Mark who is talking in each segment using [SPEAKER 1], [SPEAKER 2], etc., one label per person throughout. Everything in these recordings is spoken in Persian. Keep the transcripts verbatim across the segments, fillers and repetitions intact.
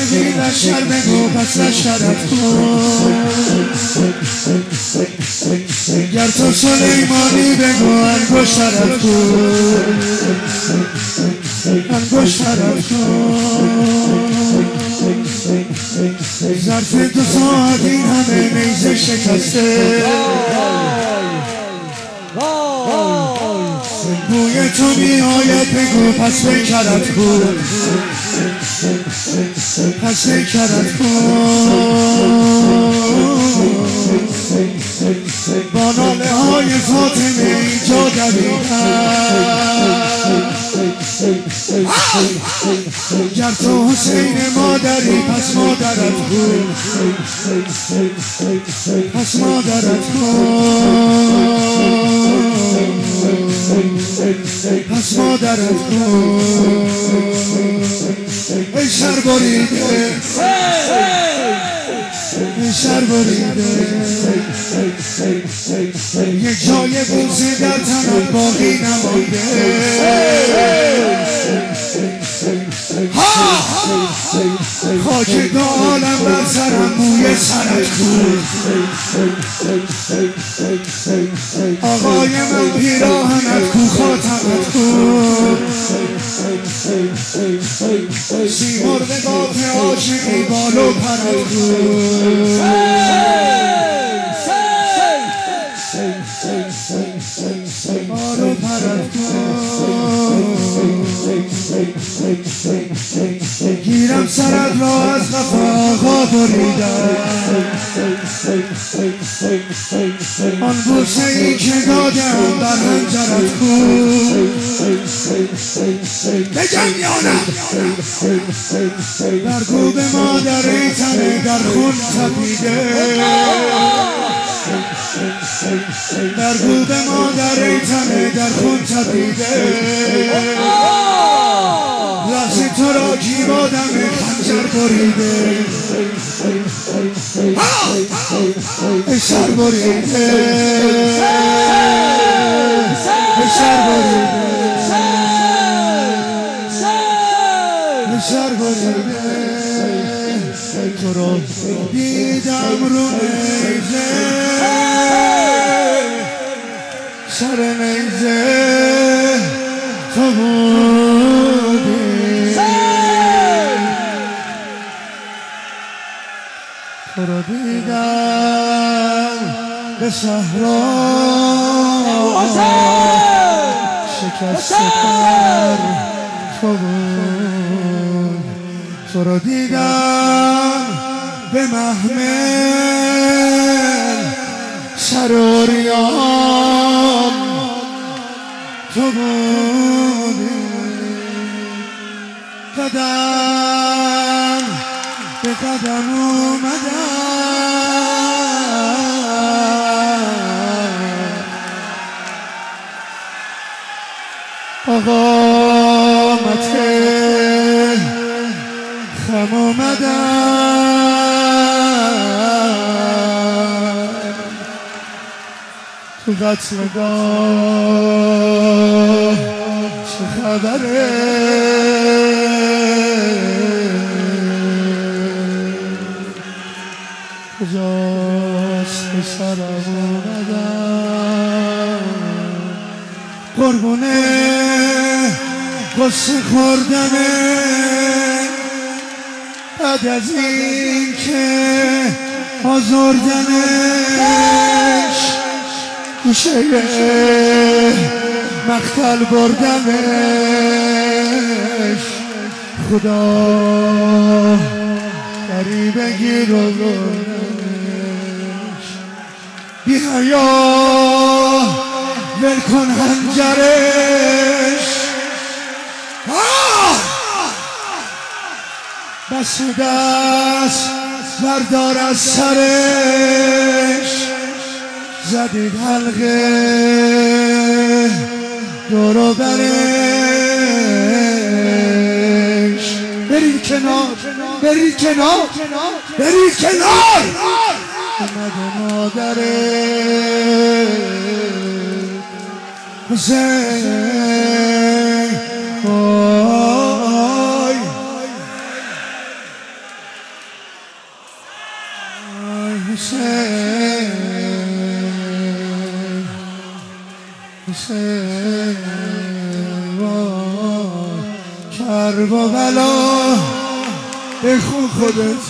[SPEAKER 1] بگی لشکر بگو پس لشکرت کن گر تو سلیمانی بگو انگشترت کن انگشترت کن ظرف دو ساعت این همه نیزه شکسته بوی تو می آید بگو پس بکرت کن پس بکرت کن با ناله های فاطمه اینجا دویدن گر تو حسین مادری پس مادرت کن پس مادرت کن پس مادرت کن ای شر بریده ای شر بریده یک جای بوسه در تنت باقی نمانده خاک دو عالم بر سرم بوی سرت کن آقای من پیراهنت کو خاتمت کن سیمرغ قاف عاشقی بالو پرت کن بالو پرت کن گیرم سرت را از قفا آقا بریدم آن بوسه ای که دادم در حنجرت کن بگم یانم در گوب مادر ای تنه در خون تپیده در گوب مادر ای تنه در خون تپیده لحظه تو را جیبادم خنجر بریده شر بریده شر بریده شر بریده تو را دیدم رو نیزه سر نیزه تو بودی تو را دیدم به صحرا شکست پر تو بود تو را دیدم به محمل سر اوریان تو بودی قدم به قدم اومدم آقامت خم اومدم تو قتلگاه چه خبره کجاست که سرم اومدم قربونه قصه خوردمه بعد از این که آزردنش گوشه مقتل بردمش خدا غریبه گیر و بردمش بی حیا ول کن حنجرش بس دست بردار از سرش زدید حلقه دور و برش بری کنار بری کنار بری کنار اومده مادره حسین حسین حسین کربلا بخون خودت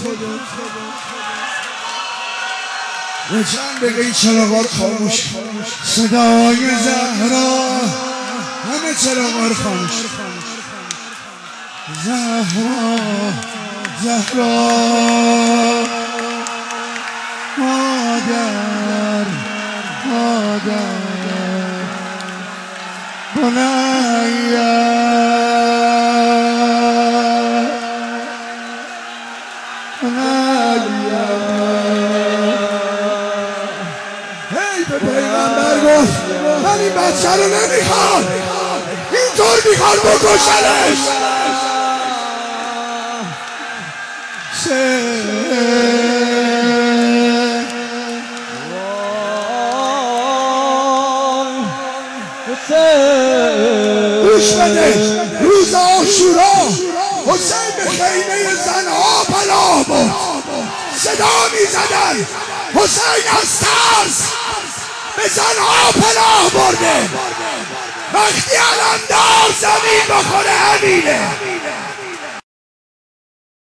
[SPEAKER 1] به چند بگه این چراغات خاموش صدای زهرا همه چراغات خاموش زهرا زهرا مادر مادر بنیا بنیا هی به پیغمبر گفت من این بچه رو نمیخوام اینطور میخوام بکشنش گوش بده روز عاشورا حسین به خیمه زنها پناه برد صدا میزدن حسین از ترس به زنها پناه برده وقتی علمدار زمین بخوره همینه